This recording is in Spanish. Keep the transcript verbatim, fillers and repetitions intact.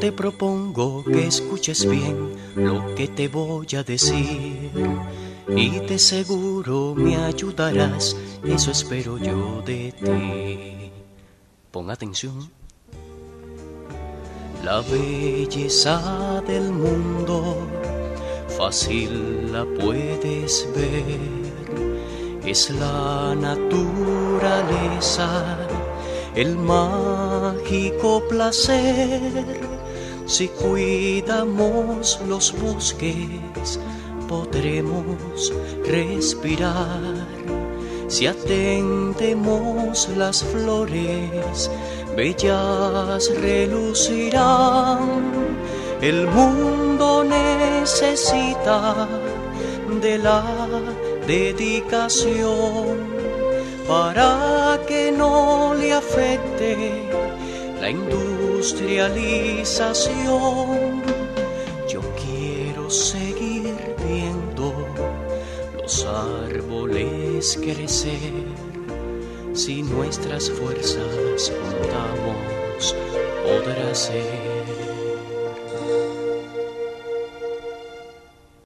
te propongo que escuches bien lo que te voy a decir y de seguro me ayudarás, eso espero yo de ti. Pon atención. La belleza del mundo fácil la puedes ver, es la naturaleza, el mágico placer. Si cuidamos los bosques, podremos respirar. Si atendemos las flores, bellas relucirán. El mundo necesita de la dedicación para que no le afecte la industrialización. Yo quiero seguir viendo los árboles crecer. Si nuestras fuerzas juntamos, podrá ser